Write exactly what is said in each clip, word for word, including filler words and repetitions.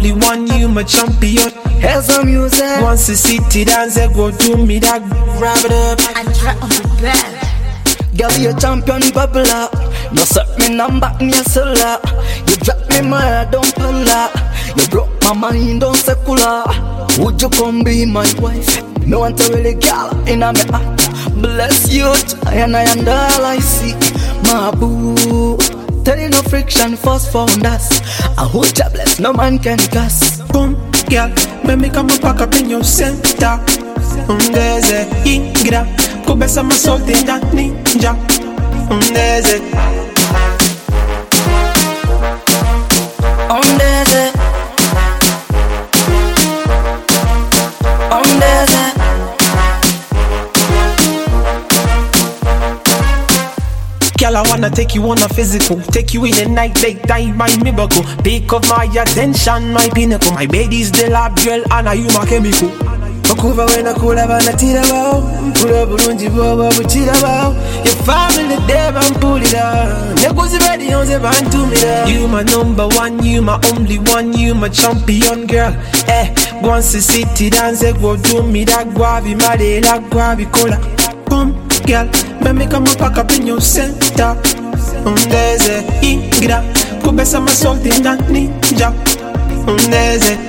only one, you my champion. Here's some music. Once the city dance, go do me that. Wrap it up and try on the bed. Girl, you champion bubbler. No set me number in your cellar. You drop me my don't pull up. You broke my mind on secular. Would you come be my wife? Me want to really girl in a me heart. Bless you, and I and all I see. My boo, tell you no friction first found us. I hold you bless, no man can cuss. Boom, girl, let me come and pack up in your center. There's a ingra, go best I'm assaulting that ninja. There's a On there's a On there's a Girl, I wanna take you on a physical. Take you in the night, daytime, my miracle. Pick up my attention, my pinnacle. My baby's the lab girl, and you my chemical. Makuva when I call up and I tell about. Pull up, Burundi, Boba, but chill about. Your family, them, and pull it out. Nego's ready on the band to me. You my number one, you my only one, you my champion girl. Eh, once the city dance, go do me that guavi, my day, la guavi cola. Come, girl, let me come and pack up in your center. There's a ingra, go best I'm assaulting that ninja. There's a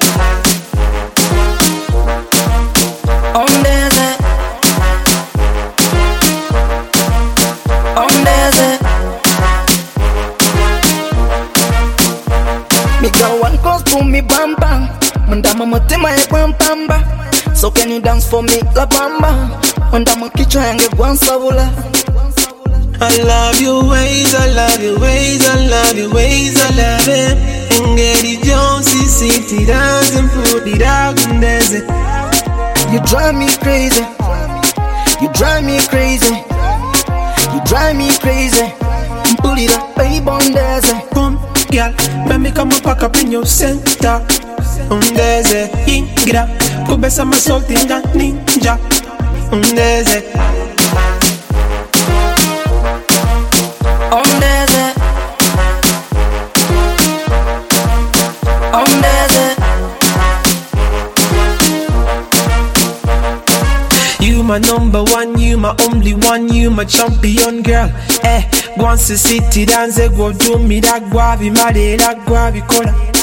On there's a On there's a Me got one cross to me bam bam. Mandama mutima e bam bamba. So can you dance for me la bamba? Mandama kichwa yange gwansabula. I love your ways, I love your ways, I love your ways, I love it. And get it Jonesy city dance and put it out and there's it. You drive me crazy. You drive me crazy. You drive me crazy. Pull it up, babe, on there's a Come, girl, let me come and pack up in your center. There's a ingra, go best I'm assaulting that ninja. There's a On there's a On there's a You my number one, you my only one, you my champion girl. Eh, once the city dance, go do me that guavi, my day, that guavi cola.